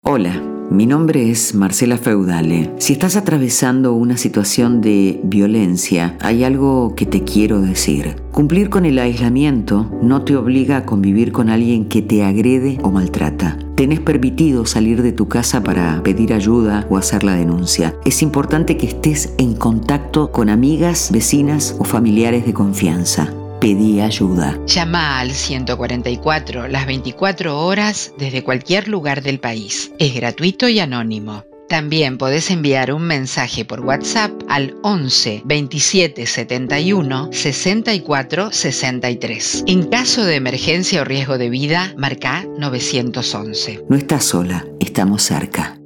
Hola, mi nombre es Marcela Feudale. Si estás atravesando una situación de violencia, hay algo que te quiero decir. Cumplir con el aislamiento no te obliga a convivir con alguien que te agrede o maltrata. Tenés permitido salir de tu casa para pedir ayuda o hacer la denuncia. Es importante que estés en contacto con amigas, vecinas o familiares de confianza. Pedí ayuda. Llama al 144 las 24 horas desde cualquier lugar del país. Es gratuito y anónimo. También podés enviar un mensaje por WhatsApp al 11 27 71 64 63. En caso de emergencia o riesgo de vida, marcá 911. No estás sola, estamos cerca.